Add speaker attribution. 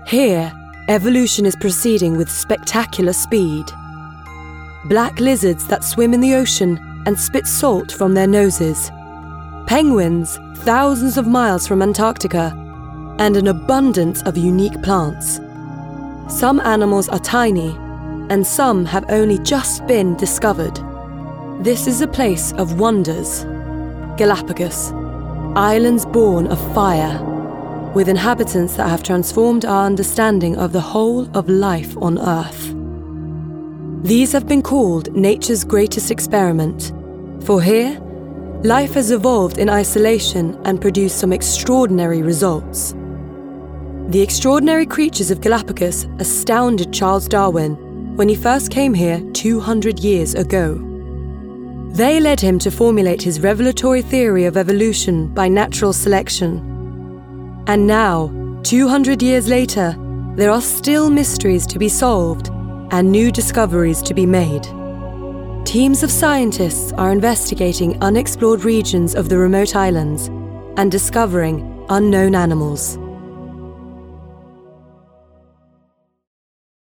Speaker 1: Here, evolution is proceeding with spectacular speed. Black lizards that swim in the ocean and spit salt from their noses, penguins thousands of miles from Antarctica, and an abundance of unique plants. Some animals are tiny, and some have only just been discovered. This is a place of wonders. Galapagos, islands born of fire, with inhabitants that have transformed our understanding of the whole of life on Earth. These have been called nature's greatest experiment, for here, life has evolved in isolation and produced some extraordinary results. The extraordinary creatures of Galapagos astounded Charles Darwin when he first came here 200 years ago. They led him to formulate his revelatory theory of evolution by natural selection. And now, 200 years later, there are still mysteries to be solved and new discoveries to be made. Teams of scientists are investigating unexplored regions of the remote islands and discovering unknown animals.